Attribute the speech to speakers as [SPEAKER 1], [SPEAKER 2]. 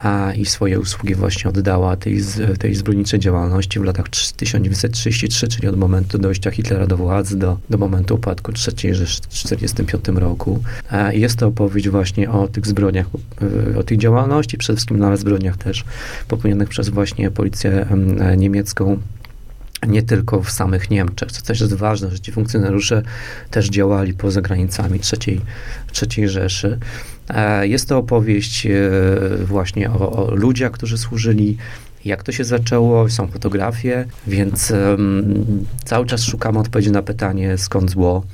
[SPEAKER 1] i swoje usługi właśnie oddała tej zbrodniczej działalności w latach 1933, czyli od momentu dojścia Hitlera do władzy do momentu upadku III Rzeszy w 1945 roku. Jest to opowieść właśnie o tych zbrodniach, o tych działalności, przede wszystkim nawet zbrodniach też popełnionych przez właśnie policję niemiecką, nie tylko w samych Niemczech. Co też jest ważne, że ci funkcjonariusze też działali poza granicami III Rzeszy. Jest to opowieść właśnie o ludziach, którzy służyli, jak to się zaczęło, są fotografie, więc cały czas szukamy odpowiedzi na pytanie, skąd zło.